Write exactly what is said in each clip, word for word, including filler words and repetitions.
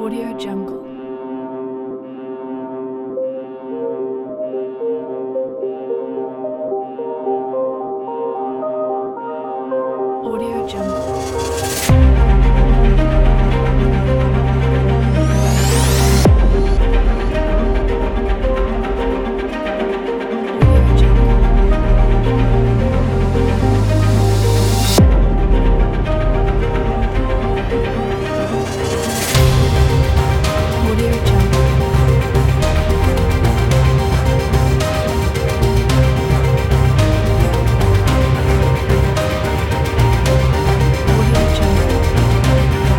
Audio Jungle. Audio Jungle. Audio Jungle. Audio Jungle. Audio Jungle.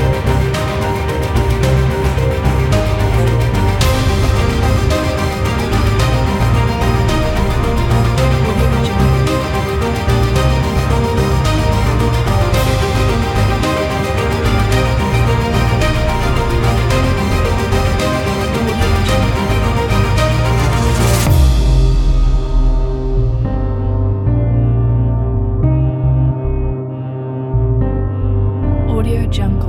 Audio Jungle. Audio Jungle. Audio Jungle.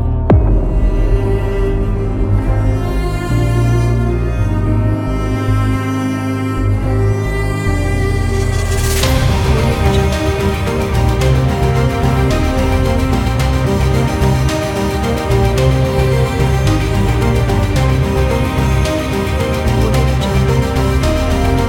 Audio Jungle. Audio Jungle.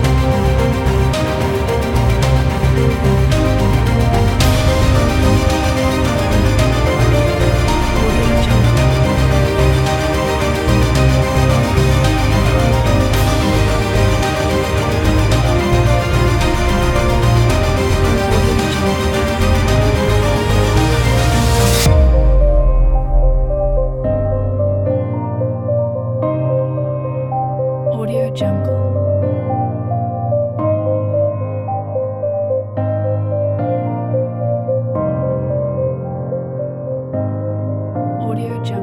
Audio Jungle. Audio Jungle. Audio Jungle. Audio Jungle.